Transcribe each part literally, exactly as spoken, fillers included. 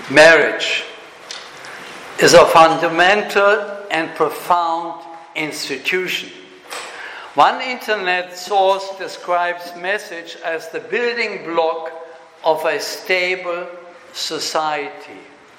Marriage is a fundamental and profound institution. One internet source describes marriage as the building block of a stable society.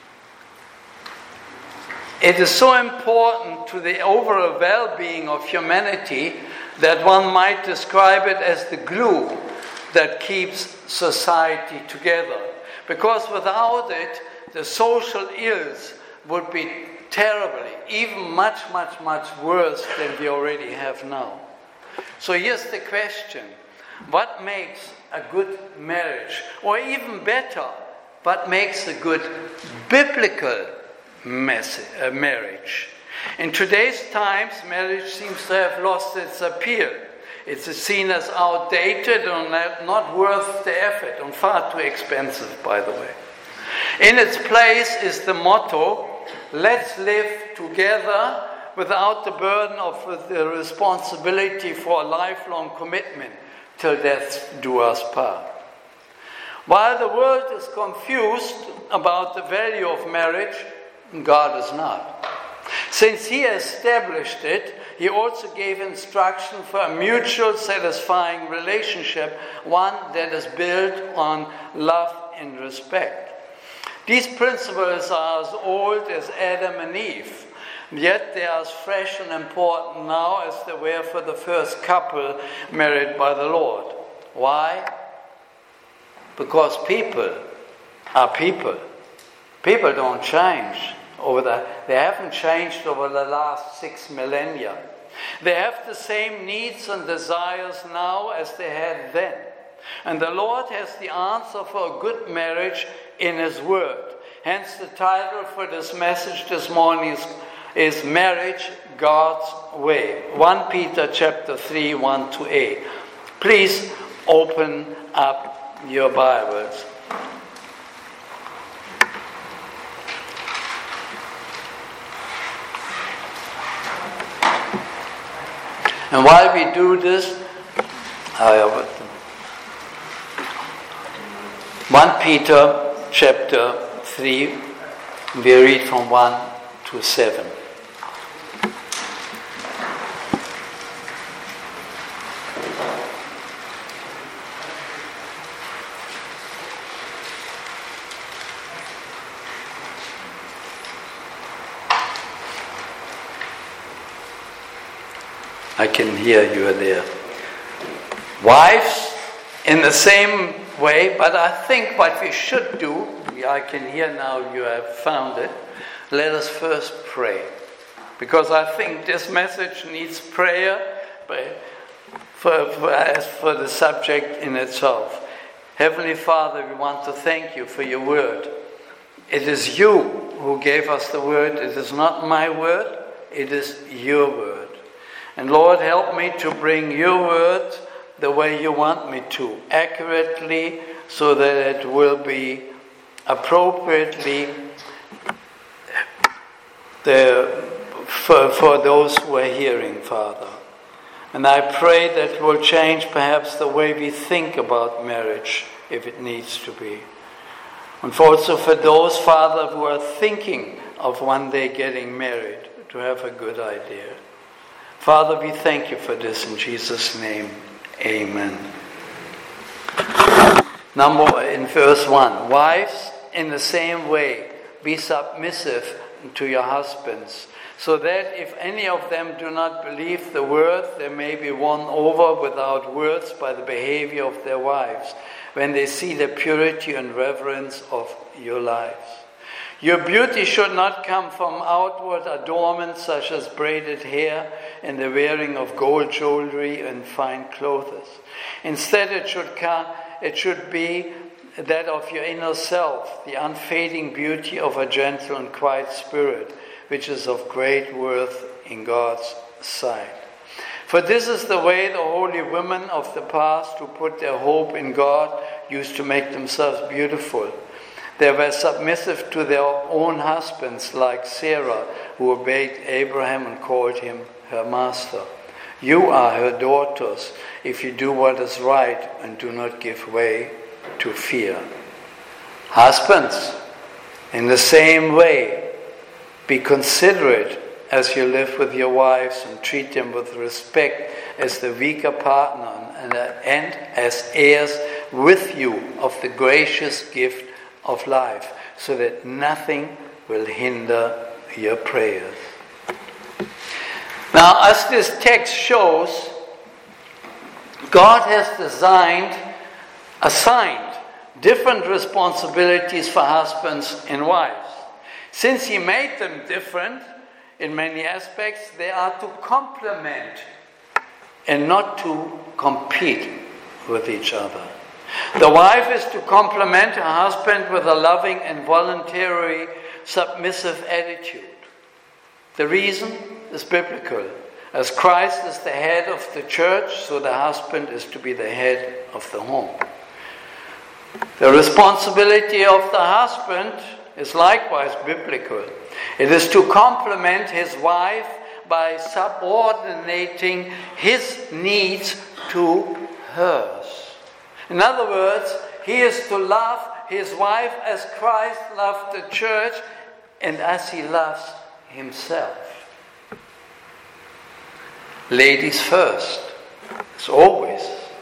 It is so important to the overall well-being of humanity that one might describe it as the glue that keeps society together. Because without it, the social ills would be terribly, even much, much, much worse than we already have now. So here's the question. What makes a good marriage? Or even better, what makes a good biblical marriage? In today's times, marriage seems to have lost its appeal. It's seen as outdated and not worth the effort, and far too expensive, by the way. In its place is the motto, let's live together without the burden of the responsibility for a lifelong commitment till death do us part. While the world is confused about the value of marriage, God is not. Since He established it, He also gave instruction for a mutual satisfying relationship, one that is built on love and respect. These principles are as old as Adam and Eve, yet they are as fresh and important now as they were for the first couple married by the Lord. Why? Because people are people. People don't change. Over the, they haven't changed over the last six millennia. They have the same needs and desires now as they had then. And the Lord has the answer for a good marriage in His Word. Hence the title for this message this morning is, is Marriage, God's Way. First Peter chapter three, one to eight. Please open up your Bibles. And while we do this, uh, First Peter chapter three, we read from one to seven. I can hear you there. Wives, in the same way, but I think what we should do, I can hear now you have found it, let us first pray. Because I think this message needs prayer for, for, as for the subject in itself. Heavenly Father, we want to thank you for your word. It is you who gave us the word. It is not my word, it is your word. And Lord, help me to bring your word the way you want me to, accurately, so that it will be appropriately the, for, for those who are hearing, Father. And I pray that will change perhaps the way we think about marriage, if it needs to be. And also for those, Father, who are thinking of one day getting married, to have a good idea. Father, we thank you for this in Jesus' name. Amen. Number in verse one. Wives, in the same way, be submissive to your husbands, so that if any of them do not believe the word, they may be won over without words by the behavior of their wives, when they see the purity and reverence of your lives. Your beauty should not come from outward adornments such as braided hair and the wearing of gold jewelry and fine clothes. Instead, it should come, it should be that of your inner self, the unfading beauty of a gentle and quiet spirit, which is of great worth in God's sight. For this is the way the holy women of the past who put their hope in God used to make themselves beautiful. They were submissive to their own husbands, like Sarah, who obeyed Abraham and called him her master. You are her daughters if you do what is right and do not give way to fear. Husbands, In the same way, be considerate as you live with your wives and treat them with respect as the weaker partner and, and as heirs with you of the gracious gift of life, so that nothing will hinder your prayers. Now, as this text shows, God has designed, assigned different responsibilities for husbands and wives. Since He made them different in many aspects, they are to complement and not to compete with each other. The wife is to complement her husband with a loving and voluntary submissive attitude. The reason is biblical. As Christ is the head of the church, so the husband is to be the head of the home. The responsibility of the husband is likewise biblical. It is to complement his wife by subordinating his needs to hers. In other words, he is to love his wife as Christ loved the church and as he loves himself. Ladies first, as always.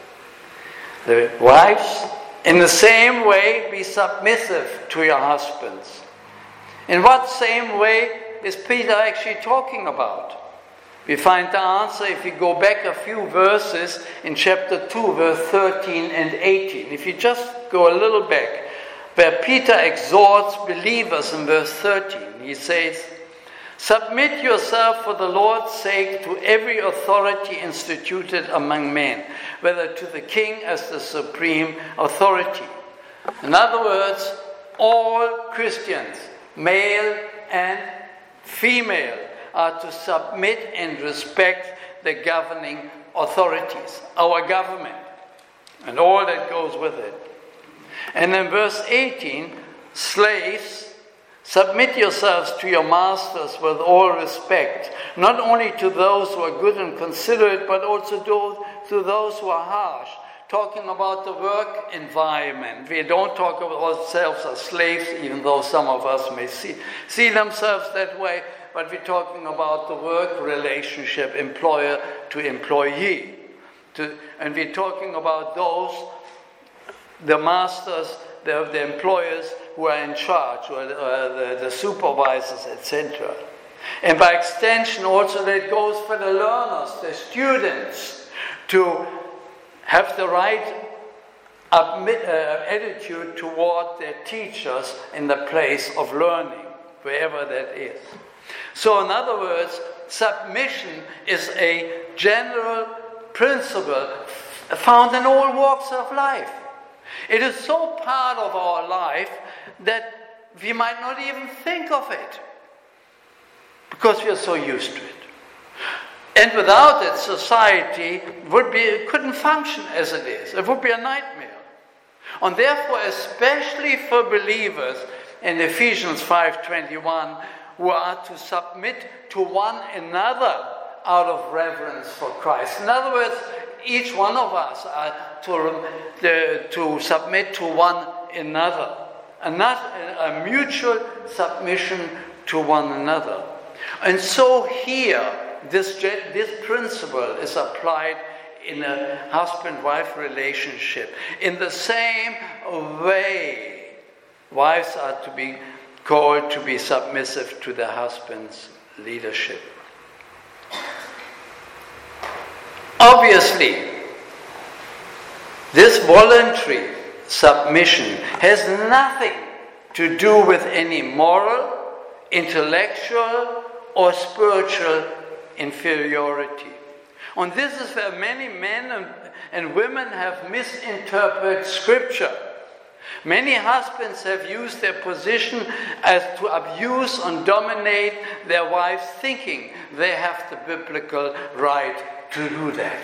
The wives, in the same way, be submissive to your husbands. In what same way is Peter actually talking about? We find the answer if you go back a few verses in chapter two, verse thirteen and eighteen. If you just go a little back, where Peter exhorts believers in verse thirteen, he says, "Submit yourself for the Lord's sake to every authority instituted among men, whether to the king as the supreme authority." In other words, all Christians, male and female, are to submit and respect the governing authorities, our government, and all that goes with it. And in verse eighteen, slaves, submit yourselves to your masters with all respect, not only to those who are good and considerate, but also to those who are harsh. Talking about the work environment. We don't talk about ourselves as slaves, even though some of us may see, see themselves that way, but we're talking about the work relationship, employer to employee. To, and we're talking about those, the masters, the, the employers who are in charge, or uh, the, the supervisors, et cetera. And by extension also that goes for the learners, the students, to have the right admit, uh, attitude toward their teachers in the place of learning, wherever that is. So in other words, submission is a general principle found in all walks of life. It is so part of our life that we might not even think of it, because we are so used to it. And without it, society would be couldn't function as it is. It would be a nightmare. And therefore, especially for believers in Ephesians five twenty-one, who are to submit to one another out of reverence for Christ. In other words, each one of us are to, the, to submit to one another. And not a mutual submission to one another. And so here, this, this principle is applied in a husband-wife relationship. In the same way, wives are to be called to be submissive to the husband's leadership. Obviously, this voluntary submission has nothing to do with any moral, intellectual, or spiritual inferiority. And this is where many men and, and women have misinterpreted Scripture. Many husbands have used their position as to abuse and dominate their wives, thinking they have the biblical right to do that.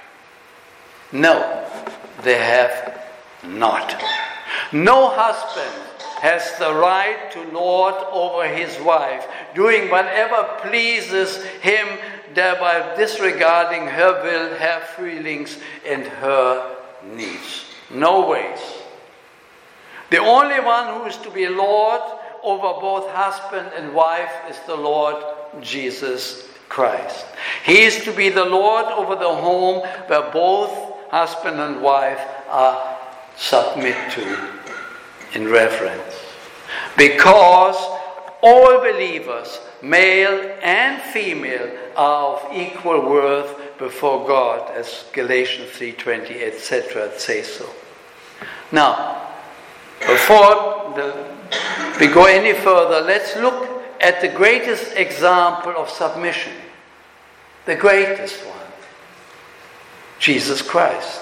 No, they have not. No husband has the right to lord over his wife, doing whatever pleases him, thereby disregarding her will, her feelings, and her needs. No ways. The only one who is to be lord over both husband and wife is the Lord Jesus Christ. He is to be the Lord over the home where both husband and wife are submit to in reverence. Because all believers, male and female, are of equal worth before God, as Galatians three twenty, et cetera say so. Now, before the, we go any further, let's look at the greatest example of submission. The greatest one. Jesus Christ.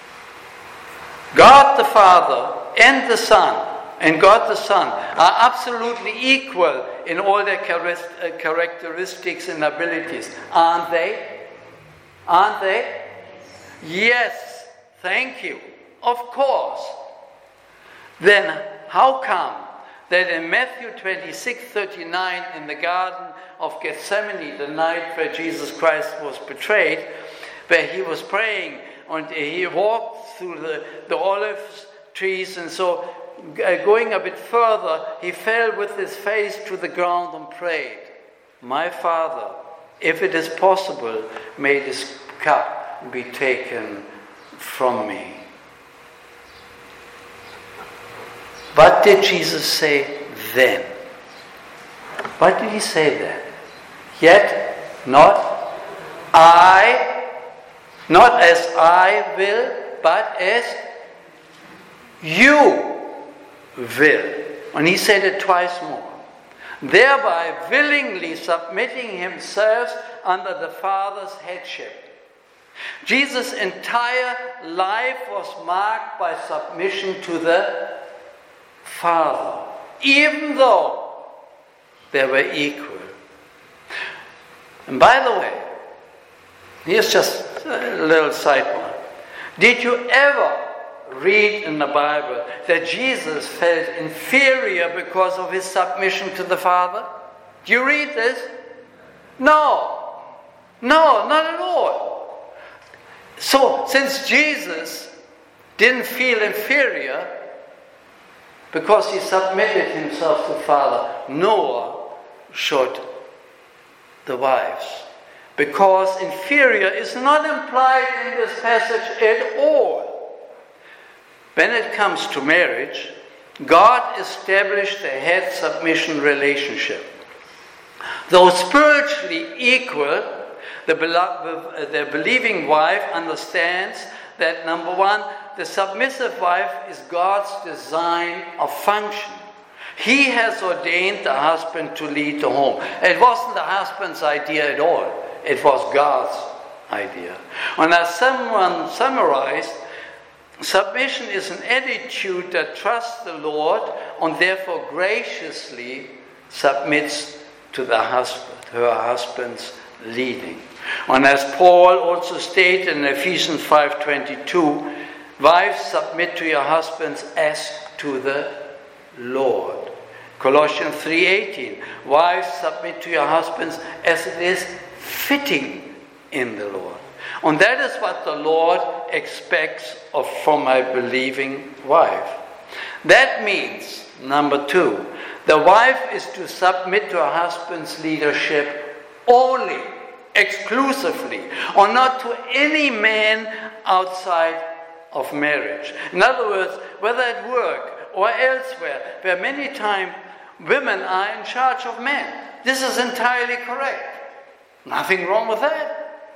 God the Father and the Son, and God the Son are absolutely equal in all their characteristics and abilities. Aren't they? Aren't they? Yes, thank you. Of course. Then how come that in Matthew twenty-six thirty-nine, in the Garden of Gethsemane, the night where Jesus Christ was betrayed, where he was praying and he walked through the, the olive trees, and so uh, going a bit further, he fell with his face to the ground and prayed, "My Father, if it is possible, may this cup be taken from me." What did Jesus say then? What did he say then? Yet not I, not as I will, but as you will. And he said it twice more. Thereby willingly submitting himself under the Father's headship. Jesus' entire life was marked by submission to the Father, even though they were equal. And by the way, here's just a little sidebar. Did you ever read in the Bible that Jesus felt inferior because of his submission to the Father? Do you read this? No. No, not at all. So, since Jesus didn't feel inferior because he submitted himself to Father, nor should the wives. Because inferior is not implied in this passage at all. When it comes to marriage, God established a head submission relationship. Though spiritually equal, the, belo- the believing wife understands that, number one, the submissive wife is God's design of function. He has ordained the husband to lead the home. It wasn't the husband's idea at all. It was God's idea. And as someone summarized, submission is an attitude that trusts the Lord and therefore graciously submits to the husband, her husband's leading. And as Paul also stated in Ephesians five twenty-two, wives, submit to your husbands as to the Lord. Colossians three eighteen, wives, submit to your husbands as it is fitting in the Lord. And that is what the Lord expects of from a believing wife. That means, number two, the wife is to submit to her husband's leadership only, exclusively, or not to any man outside of marriage. In other words, whether at work or elsewhere, where many times women are in charge of men. This is entirely correct. Nothing wrong with that.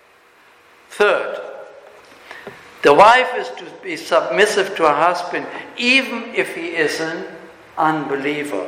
Third, the wife is to be submissive to her husband even if he is an unbeliever.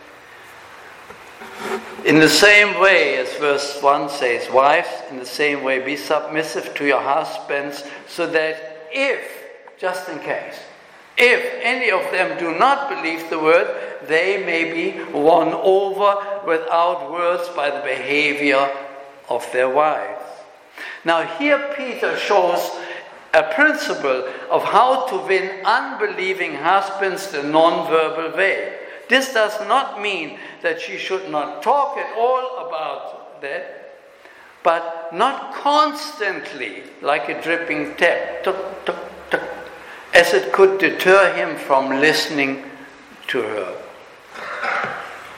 In the same way, as verse one says, wives, in the same way, be submissive to your husbands, so that if, just in case, if any of them do not believe the word, they may be won over without words by the behavior of their wives. Now here Peter shows a principle of how to win unbelieving husbands the non-verbal way. This does not mean that she should not talk at all about that, but not constantly like a dripping tap, tuk, tuk, tuk, as it could deter him from listening to her.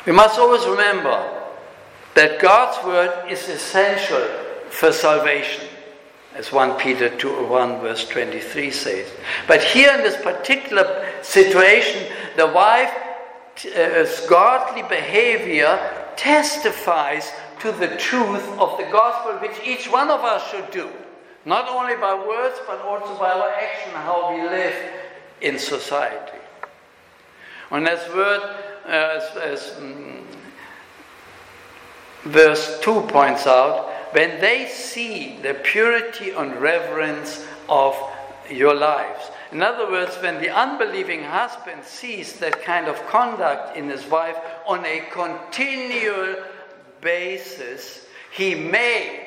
We must always remember that God's word is essential for salvation, as First Peter two, one verse twenty-three says. But here in this particular situation, the wife's godly behavior testifies to the truth of the gospel, which each one of us should do. Not only by words, but also by our action, how we live in society. And as word, uh, as, as um, verse two points out, when they see the purity and reverence of your lives. In other words, when the unbelieving husband sees that kind of conduct in his wife on a continual basis, he may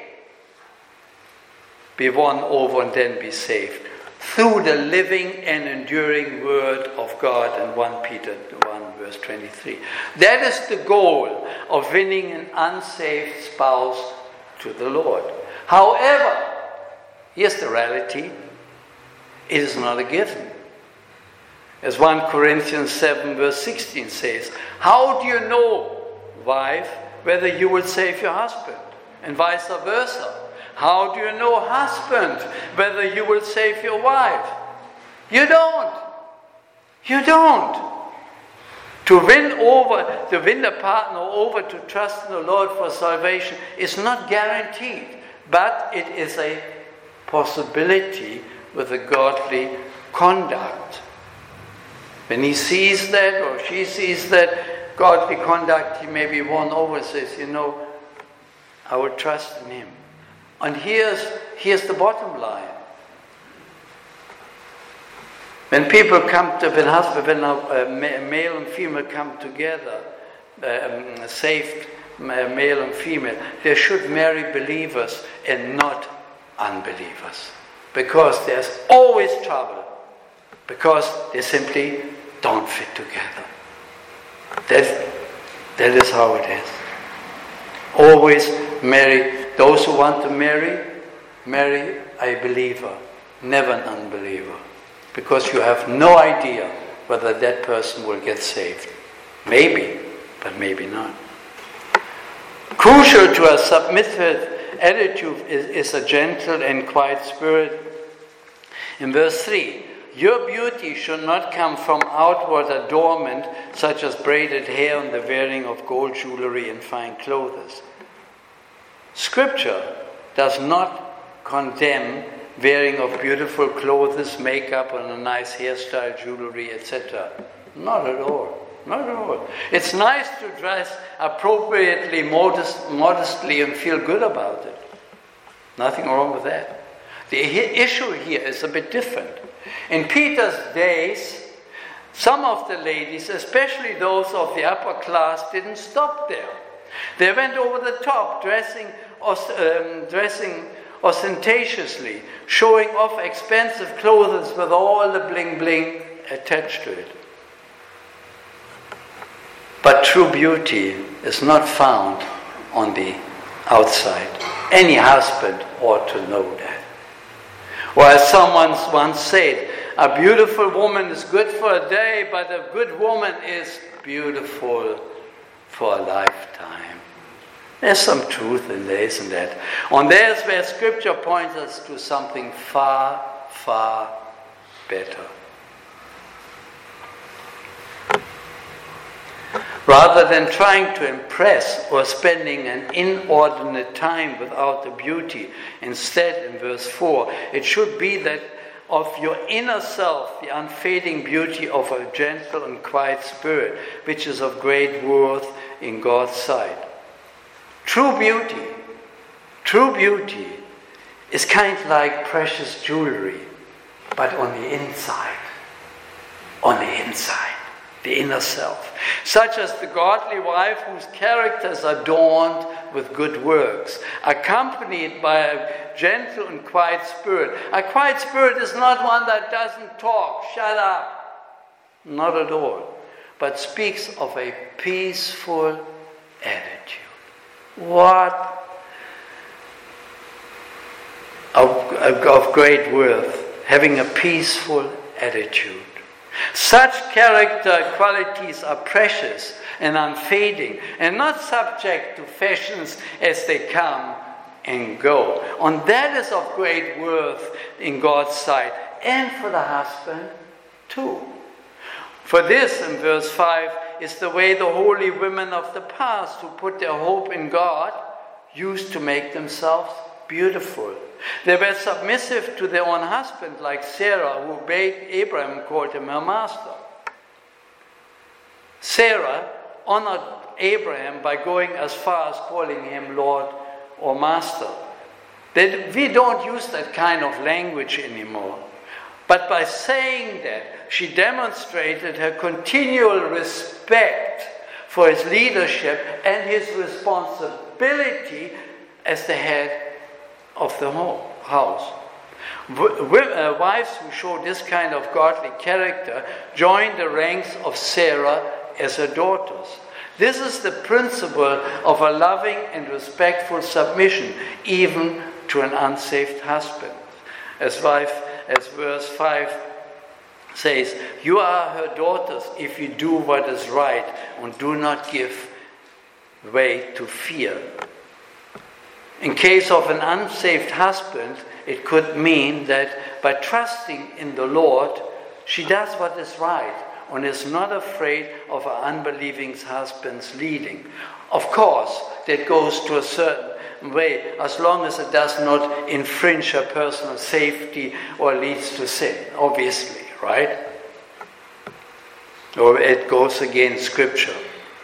be won over and then be saved through the living and enduring word of God in First Peter one verse twenty-three. That is the goal of winning an unsaved spouse to the Lord. However, here's the reality: it is not a given. As First Corinthians seven verse sixteen says, how do you know, wife, whether you will save your husband? And vice versa. How do you know, husband, whether you will save your wife? You don't. You don't. To win over, to win the partner over to trust in the Lord for salvation is not guaranteed, but it is a possibility with a godly conduct. When he sees that, or she sees that godly conduct, he may be won over and says, you know, I will trust in him. And here's, here's the bottom line. When people come to, when husband, when a, a male and female come together, um, saved male and female, they should marry believers and not unbelievers. Because there's always trouble. Because they simply don't fit together. That, that is how it is. Always marry. Those who want to marry, marry a believer, never an unbeliever. Because you have no idea whether that person will get saved. Maybe, but maybe not. Crucial to a submissive attitude is, is a gentle and quiet spirit. In verse three, your beauty should not come from outward adornment, such as braided hair and the wearing of gold jewelry and fine clothes. Scripture does not condemn wearing of beautiful clothes, makeup, and a nice hairstyle, jewelry, et cetera. Not at all. Not at all. It's nice to dress appropriately, modest, modestly, and feel good about it. Nothing wrong with that. The issue here is a bit different. In Peter's days, some of the ladies, especially those of the upper class, didn't stop there. They went over the top, dressing, um, dressing ostentatiously, showing off expensive clothes with all the bling-bling attached to it. But true beauty is not found on the outside. Any husband ought to know that. Or as someone once said, a beautiful woman is good for a day, but a good woman is beautiful for a lifetime. There's some truth in there, isn't that? And there's where Scripture points us to something far, far better. Rather than trying to impress or spending an inordinate time without the beauty, instead, in verse four, it should be that of your inner self, the unfading beauty of a gentle and quiet spirit, which is of great worth in God's sight. True beauty, true beauty is kind of like precious jewelry, but on the inside, on the inside, the inner self. Such as the godly wife whose character is adorned with good works, accompanied by a gentle and quiet spirit. A quiet spirit is not one that doesn't talk, shut up, not at all, but speaks of a peaceful attitude. What of, of great worth, having a peaceful attitude. Such character qualities are precious and unfading and not subject to fashions as they come and go. And that is of great worth in God's sight and for the husband too. For this, in verse five, is the way the holy women of the past who put their hope in God used to make themselves beautiful. They were submissive to their own husband, like Sarah, who obeyed Abraham and called him her master. Sarah honored Abraham by going as far as calling him Lord or Master. They, we don't use that kind of language anymore. But by saying that, she demonstrated her continual respect for his leadership and his responsibility as the head of the home, house. Wives who show this kind of godly character join the ranks of Sarah as her daughters. This is the principle of a loving and respectful submission, even to an unsaved husband. As, wife, as verse five says, you are her daughters if you do what is right and do not give way to fear. In case of an unsaved husband, it could mean that by trusting in the Lord, she does what is right and is not afraid of her unbelieving husband's leading. Of course, that goes to a certain way, as long as it does not infringe her personal safety or leads to sin, obviously, right? Or it goes against Scripture.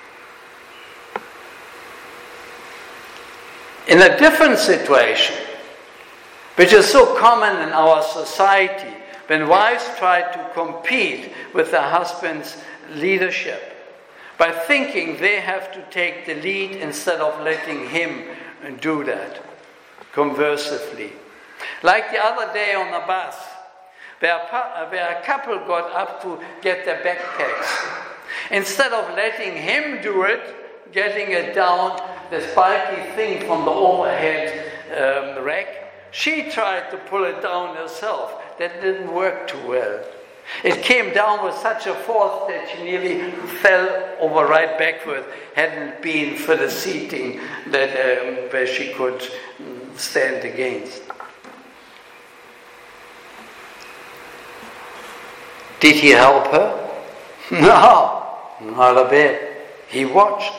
In a different situation, which is so common in our society, when wives try to compete with their husband's leadership by thinking they have to take the lead instead of letting him do that, conversively. Like the other day on the bus, where a, where a couple got up to get their backpacks. Instead of letting him do it, getting it down, this bulky thing from the overhead um, rack, she tried to pull it down herself. That didn't work too well. It came down with such a force that she nearly fell over right backward, hadn't been for the seating that um, where she could stand against. Did he help her? No, not a bit. He watched.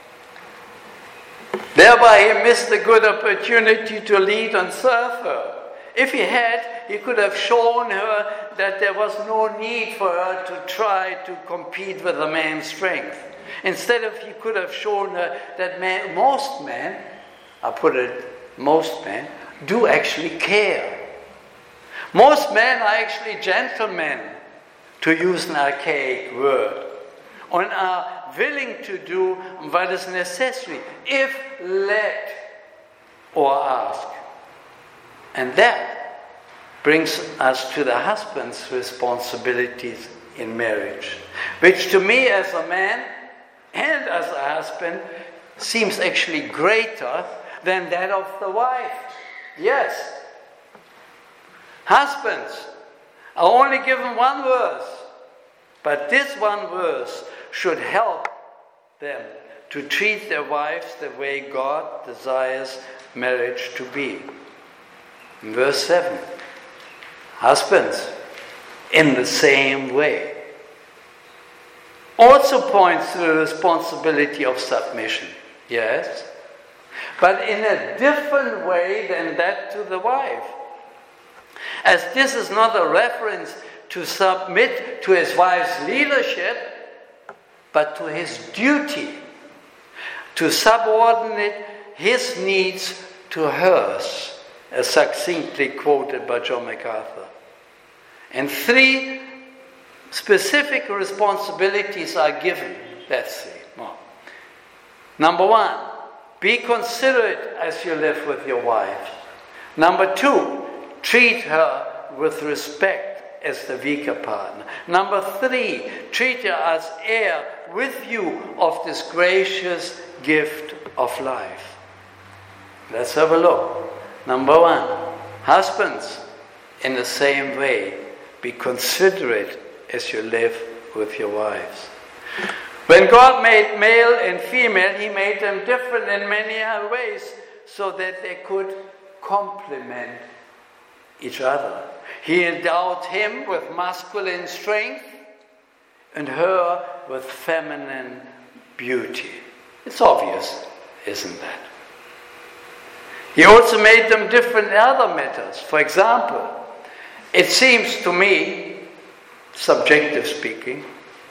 Thereby he missed a good opportunity to lead and serve her. If he had, he could have shown her that there was no need for her to try to compete with a man's strength. Instead of, he could have shown her that man, most men, I put it, most men, do actually care. Most men are actually gentlemen, to use an archaic word, and are willing to do what is necessary, if led or asked. And that brings us to the husband's responsibilities in marriage, which to me as a man and as a husband seems actually greater than that of the wife. Yes. Husbands are only given one verse, but this one verse should help them to treat their wives the way God desires marriage to be. In verse seven, husbands, in the same way, also points to the responsibility of submission, yes, but in a different way than that to the wife. As this is not a reference to submit to his wife's leadership, but to his duty, to subordinate his needs to hers, as succinctly quoted by John MacArthur. And three specific responsibilities are given. Let's see. Well, number one, be considerate as you live with your wife. Number two, treat her with respect as the weaker partner. Number three, treat her as heir with you of this gracious gift of life. Let's have a look. Number one, husbands, in the same way, be considerate as you live with your wives. When God made male and female, He made them different in many other ways so that they could complement each other. He endowed him with masculine strength and her with feminine beauty. It's obvious, isn't that? He also made them different in other matters. For example, it seems to me, subjective speaking,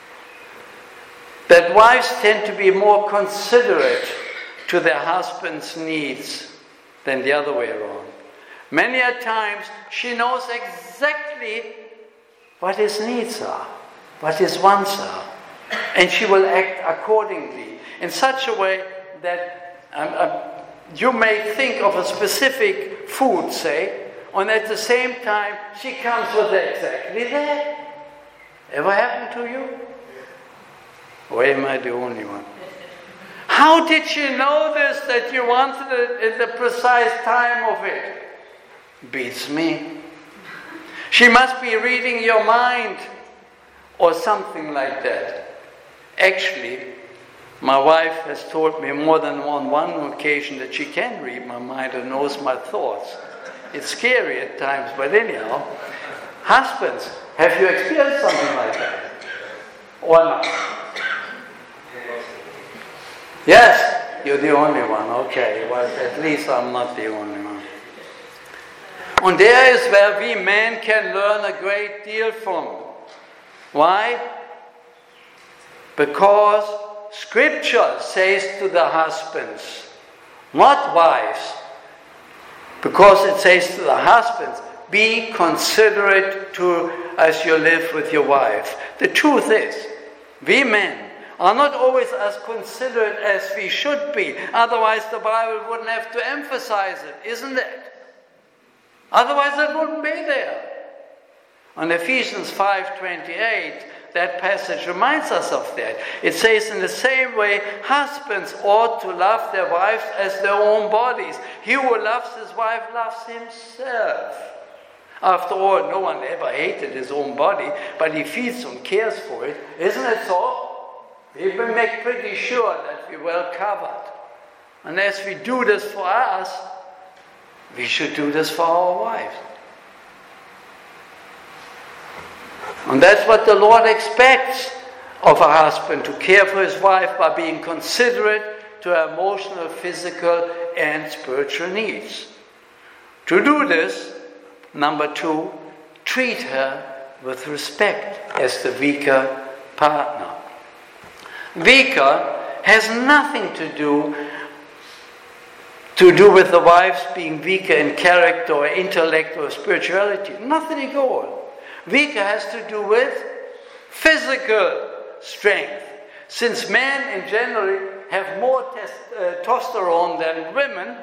that wives tend to be more considerate to their husband's needs than the other way around. Many a times she knows exactly what his needs are, what his wants are, and she will act accordingly in such a way that um, um, you may think of a specific food, say, and at the same time she comes with exactly that. Ever happened to you? Or am I the only one? How did she know this, that you wanted it at the precise time of it? Beats me. She must be reading your mind or something like that. Actually, my wife has told me more than on one occasion that she can read my mind and knows my thoughts. It's scary at times, but anyhow. Husbands, have you experienced something like that? Or not? Yes, you're the only one. Okay, well, at least I'm not the only one. And there is where we men can learn a great deal from. Why? Because Scripture says to the husbands, not wives, because it says to the husbands, be considerate to as you live with your wife. The truth is, we men are not always as considerate as we should be. Otherwise the Bible wouldn't have to emphasize it, isn't it? Otherwise it wouldn't be there. On Ephesians five twenty-eight, that passage reminds us of that. It says, in the same way, husbands ought to love their wives as their own bodies. He who loves his wife loves himself. After all, no one ever hated his own body, but he feeds and cares for it. Isn't it so? We will make pretty sure that we're well covered. And as we do this for us, we should do this for our wives. And that's what the Lord expects of a husband, to care for his wife by being considerate to her emotional, physical, and spiritual needs. To do this, number two, treat her with respect as the weaker partner. Weaker has nothing to do to do with the wives being weaker in character or intellect or spirituality. Nothing at all. Weaker has to do with physical strength. Since men in general have more test, uh, testosterone than women,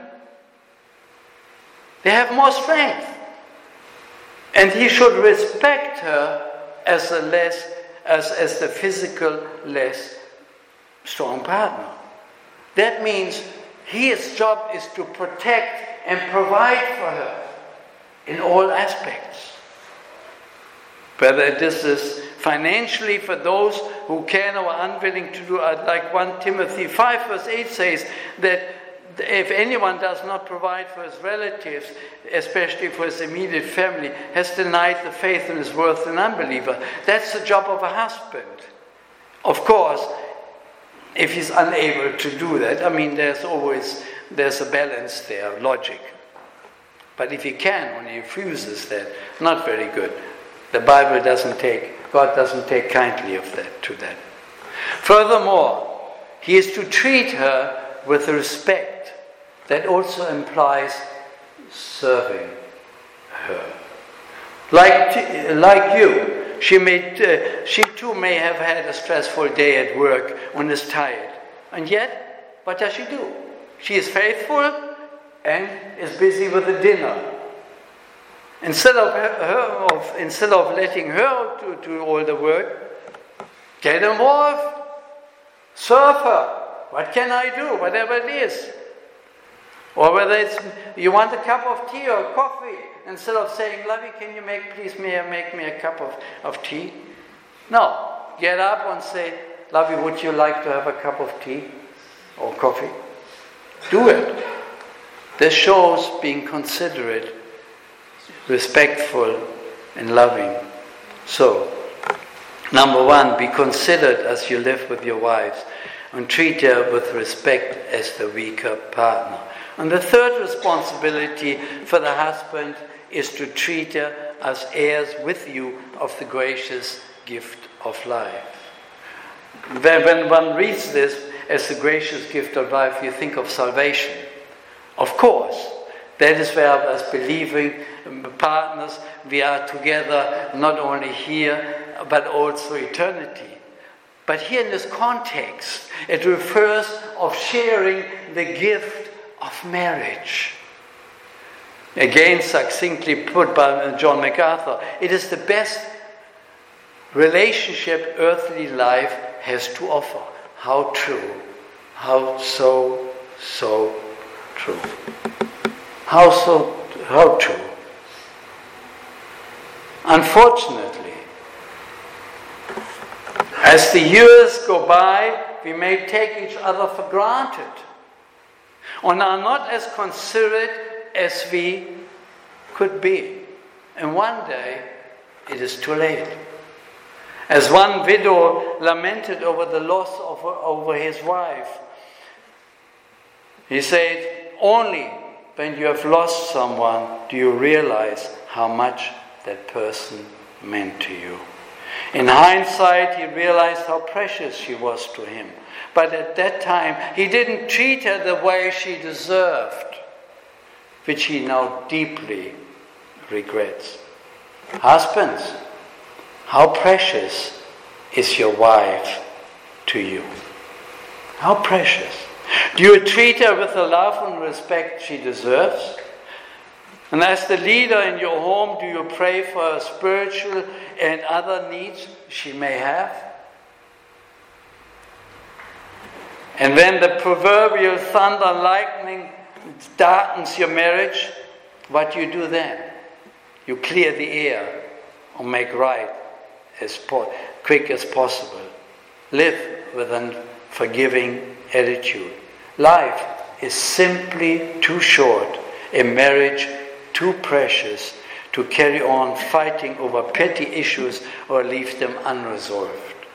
they have more strength. And he should respect her as a less, as, as the physical less strong partner. That means his job is to protect and provide for her in all aspects. Whether this is financially for those who can or are unwilling to do, like First Timothy five verse eight says, that if anyone does not provide for his relatives, especially for his immediate family, has denied the faith and is worth an unbeliever. That's the job of a husband. Of course, if he's unable to do that, I mean, there's always, there's a balance there, logic. But if he can, when he refuses that, not very good. The Bible doesn't take, God doesn't take kindly of that, to that. Furthermore, he is to treat her with respect. That also implies serving her. Like, t- like you, she, may, uh, she too may have had a stressful day at work and is tired. And yet, what does she do? She is faithful and is busy with the dinner. Instead of her, of, instead of letting her do, do all the work, get involved, serve her. What can I do? Whatever it is. Or whether it's you want a cup of tea or coffee, instead of saying, "Lovey, can you make please me make me a cup of, of tea?" No, get up and say, "Lovey, would you like to have a cup of tea or coffee?" Do it. This shows being considerate, respectful, and loving. So, number one, be considerate as you live with your wives, and treat her with respect as the weaker partner. And the third responsibility for the husband is to treat her as heirs with you of the gracious gift of life. When, when one reads this as the gracious gift of life, you think of salvation. Of course, that is where, as believing partners, we are together not only here, but also eternity. But here in this context, it refers of sharing the gift of marriage. Again, succinctly put by John MacArthur, it is the best relationship earthly life has to offer. How true. How so, so true. How so, how true. Unfortunately, as the years go by, we may take each other for granted and are not as considerate as we could be. And one day, it is too late. As one widow lamented over the loss of over his wife, he said, "Only when you have lost someone do you realize how much that person meant to you." In hindsight, he realized how precious she was to him. But at that time, he didn't treat her the way she deserved, which he now deeply regrets. Husbands, how precious is your wife to you? How precious. Do you treat her with the love and respect she deserves? And as the leader in your home, do you pray for her spiritual and other needs she may have? And when the proverbial thunder and lightning darkens your marriage, what do you do then? You clear the air or make right as po- quick as possible. Live with a forgiving attitude. Life is simply too short, a marriage too precious to carry on fighting over petty issues or leave them unresolved.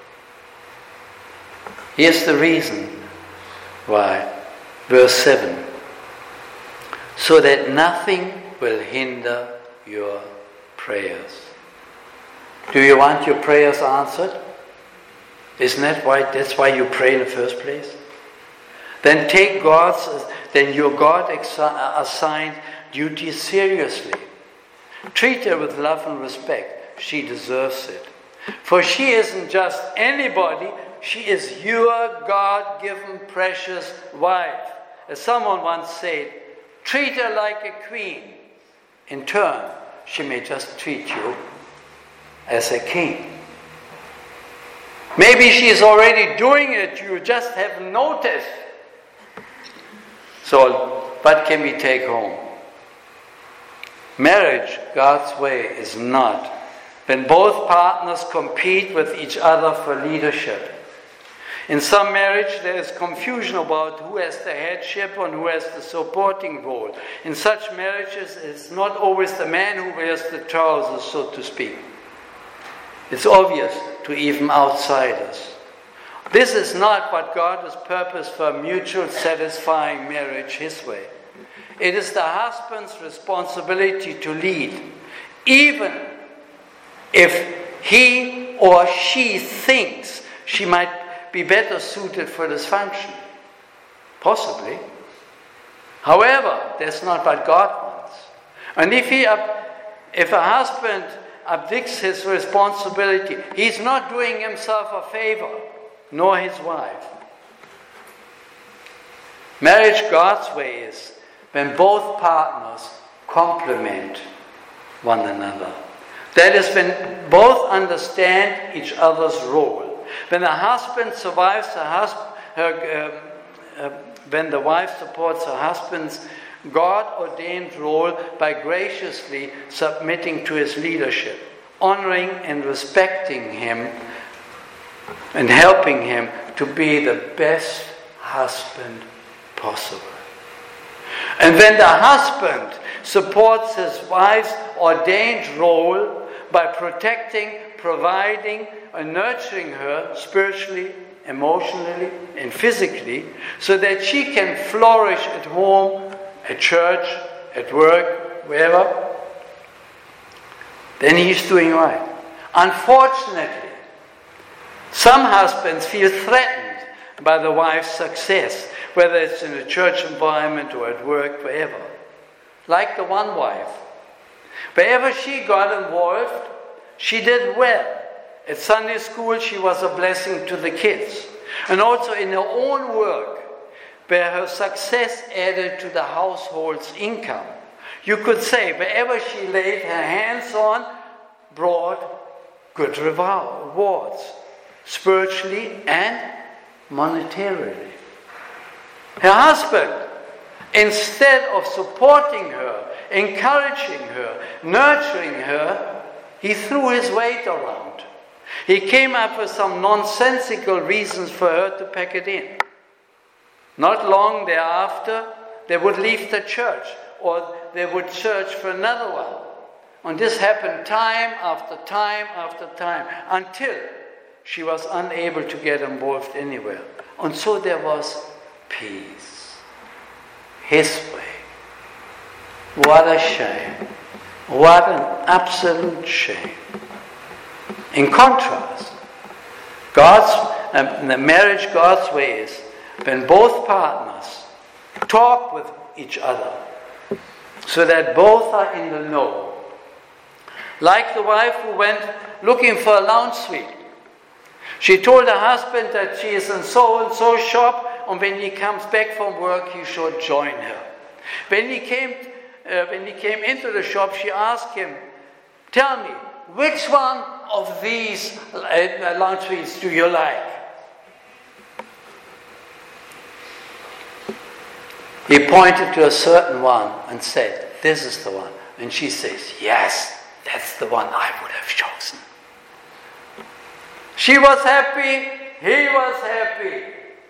Here's the reason why. Verse seven. So that nothing will hinder your prayers. Do you want your prayers answered? Isn't that why that's why you pray in the first place? Then take God's then your God assigned duty seriously. Treat her with love and respect. She deserves it. For she isn't just anybody, she is your God-given precious wife. As someone once said, treat her like a queen. In turn, she may just treat you as a king. Maybe she is already doing it, you just haven't noticed. So, what can we take home? Marriage, God's way, is not when both partners compete with each other for leadership. In some marriage, there is confusion about who has the headship and who has the supporting role. In such marriages, it's not always the man who wears the trousers, so to speak. It's obvious to even outsiders. This is not what God has purposed for a mutual satisfying marriage His way. It is the husband's responsibility to lead, even if he or she thinks she might be better suited for this function. Possibly. However, that's not what God wants. And if he, if a husband abdicts his responsibility, he's not doing himself a favor, nor his wife. Marriage, God's way, is when both partners complement one another. That is when both understand each other's role. When a husband survives her husband, her, uh, uh, when the wife supports her husband's God-ordained role by graciously submitting to his leadership, honoring and respecting him and helping him to be the best husband possible. And when the husband supports his wife's ordained role by protecting, providing, and nurturing her spiritually, emotionally, and physically, so that she can flourish at home, at church, at work, wherever, then he's doing right. Unfortunately, some husbands feel threatened by the wife's success, whether it's in a church environment or at work, wherever. Like the one wife. Wherever she got involved, she did well. At Sunday school, she was a blessing to the kids. And also in her own work, where her success added to the household's income. You could say, wherever she laid her hands on, brought good rewards, spiritually and monetarily. Her husband, instead of supporting her, encouraging her, nurturing her, he threw his weight around. He came up with some nonsensical reasons for her to pack it in. Not long thereafter, they would leave the church, or they would search for another one. And this happened time after time after time, until she was unable to get involved anywhere. And so there was peace. His way. What a shame. What an absolute shame. In contrast, God's, um, the marriage God's way is when both partners talk with each other so that both are in the know. Like the wife who went looking for a lounge suite. She told her husband that she is in so-and-so shop, and when he comes back from work, he should join her. When he came, uh, when he came into the shop, she asked him, "Tell me, which one of these uh, lounge suites do you like?" He pointed to a certain one and said, "This is the one." And she says, "Yes, that's the one I would have chosen." She was happy, he was happy.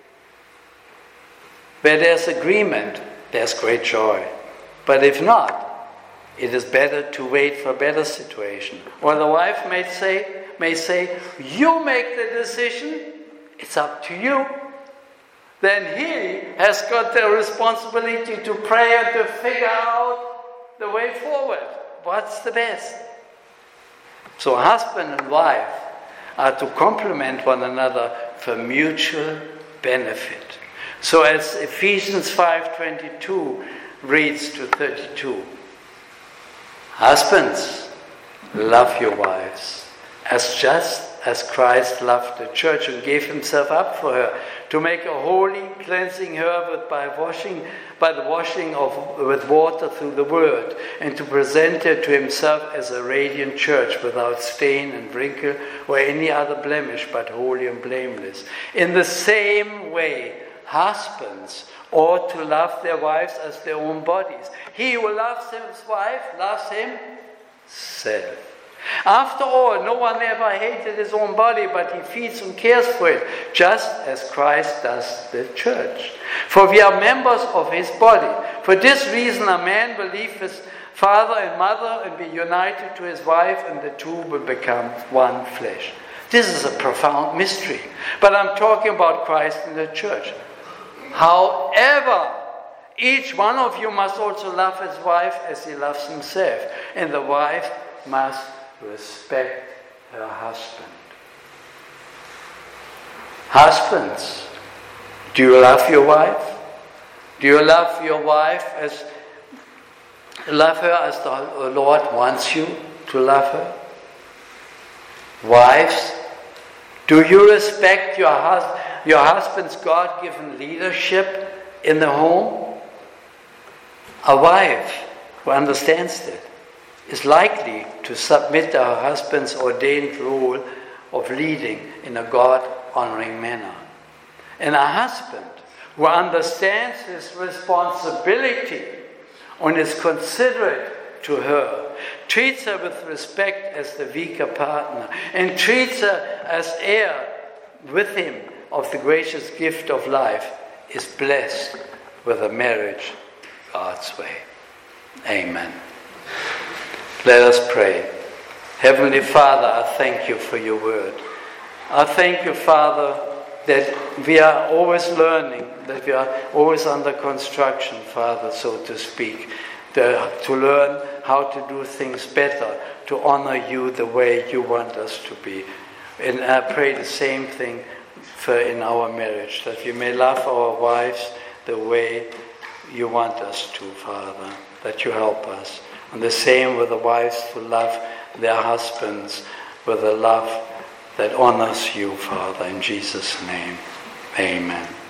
Where there's agreement, there's great joy. But if not, it is better to wait for a better situation. Or the wife may say, may say, "You make the decision, it's up to you." Then he has got the responsibility to pray and to figure out the way forward. What's the best? So husband and wife are to complement one another for mutual benefit. So as Ephesians five twenty-two reads to thirty-two, husbands, love your wives, as just as Christ loved the church and gave himself up for her, to make her holy, cleansing her with, by washing, by the washing of with water through the word, and to present her to himself as a radiant church without stain and wrinkle or any other blemish, but holy and blameless. In the same way, husbands ought to love their wives as their own bodies. He who loves his wife loves himself. After all, no one ever hated his own body, but he feeds and cares for it, just as Christ does the church. For we are members of his body. For this reason, a man will leave his father and mother and be united to his wife, and the two will become one flesh. This is a profound mystery. But I'm talking about Christ and the church. However, each one of you must also love his wife as he loves himself, and the wife must respect her husband. Husbands, do you love your wife? Do you love your wife as love her as the Lord wants you to love her? Wives, do you respect your hus- your husband's God-given leadership in the home? A wife who understands that is likely to submit to her husband's ordained role of leading in a God-honoring manner. And a husband who understands his responsibility and is considerate to her, treats her with respect as the weaker partner, and treats her as heir with him of the gracious gift of life is blessed with a marriage God's way. Amen. Let us pray. Heavenly Father, I thank you for your word. I thank you, Father, that we are always learning, that we are always under construction, Father, so to speak, to, to learn how to do things better, to honor you the way you want us to be. And I pray the same thing for in our marriage, that we may love our wives the way you want us to, Father, that you help us. And the same with the wives to love their husbands with a love that honors you, Father, in Jesus' name. Amen.